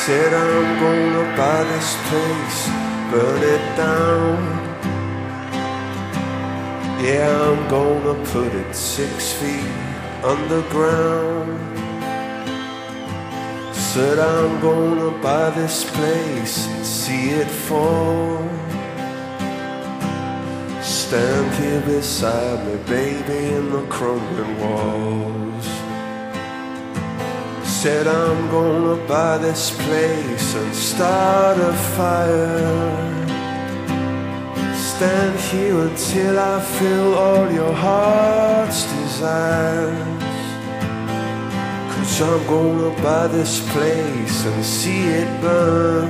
Said I'm gonna buy this place, burn it down. Yeah, I'm gonna put it 6 feet underground. Said I'm gonna buy this place and see it fall. Stand here beside me, baby, in the crumbling walls. Said I'm gonna buy this place and start a fire. Stand here until I feel all your heart's desires. 'Cause I'm gonna buy this place and see it burn,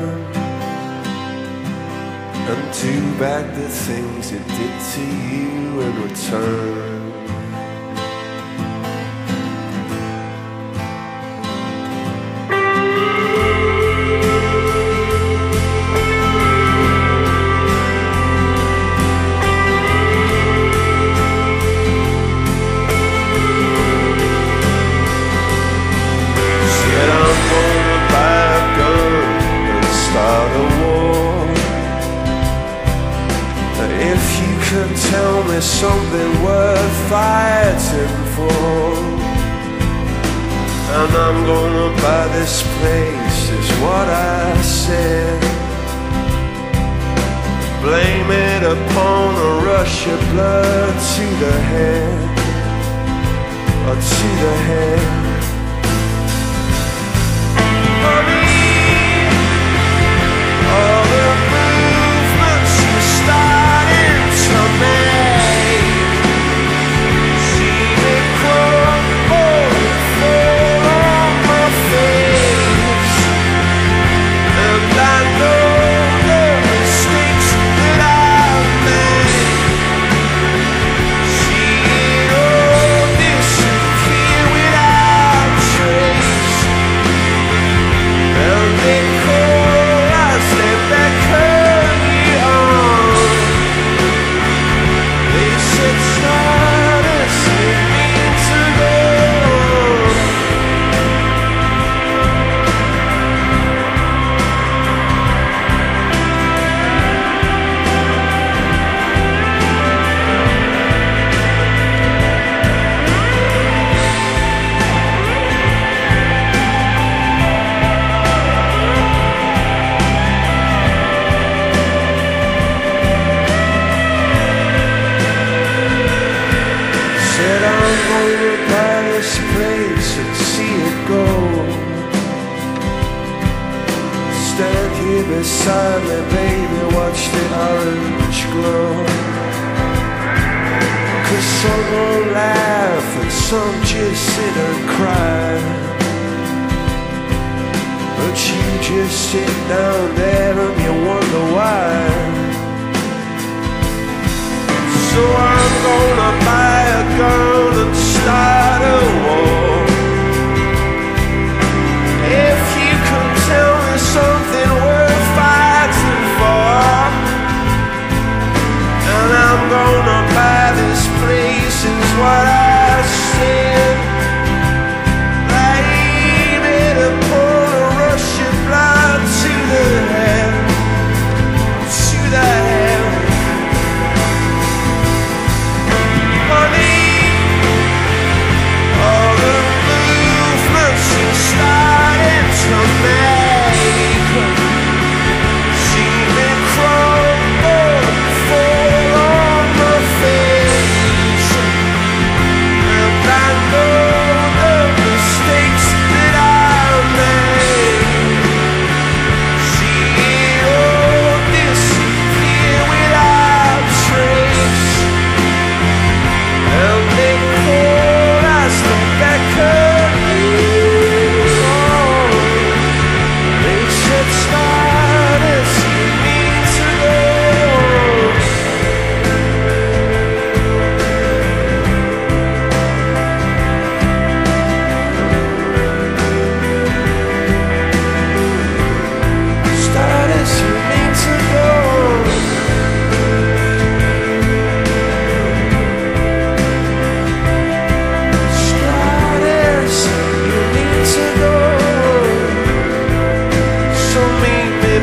and do back the things it did to you in return. Tell me something worth fighting for, and I'm gonna buy this place, is what I said. Blame it upon a rush of blood to the head, or to the head. All the movements you're starting to make, see me crumble and fall on my face, and I know the mistakes that I've made. See it all disappear without trace, and they call us and beckon me on. They said stardust didn't mean to go. Said I'm gonna buy this place and see it go. Stand here beside me, baby, watch the orange glow. 'Cause some will laugh and some just sit and cry, but you just sit down there and you wonder why. So I'm gonna buy a gun and start a war. If you can tell me something worth fighting for, and I'm gonna buy this place, is what I said. Blame it upon a rush of blood to the head, to the head. Honey,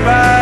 by